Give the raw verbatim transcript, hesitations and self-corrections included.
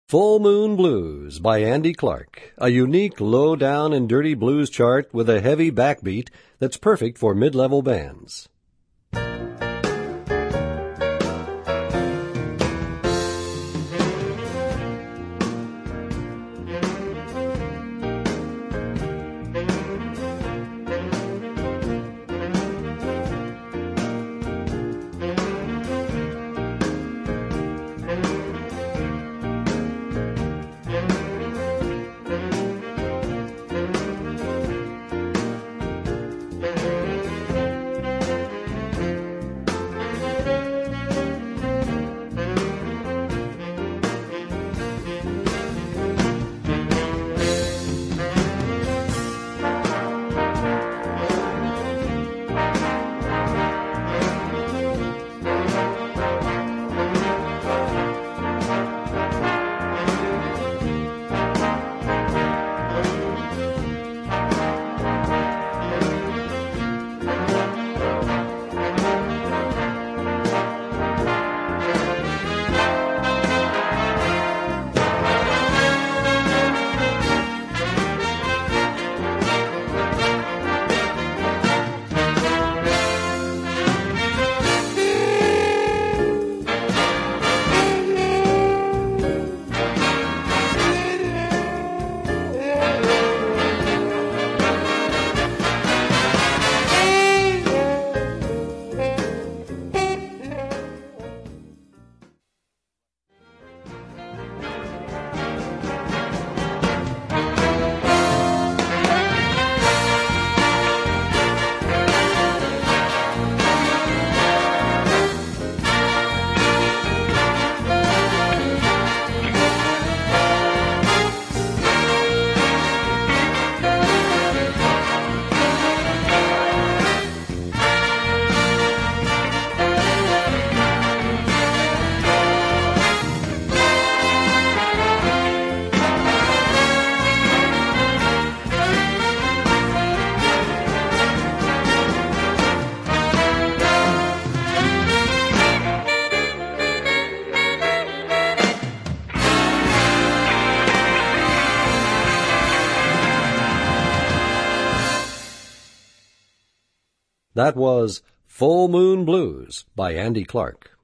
Full Moon Blues by Andy Clark, a unique low-down and dirty blues chart with a heavy backbeat that's perfect for mid-level bands. That was Full Moon Blues by Andy Clark.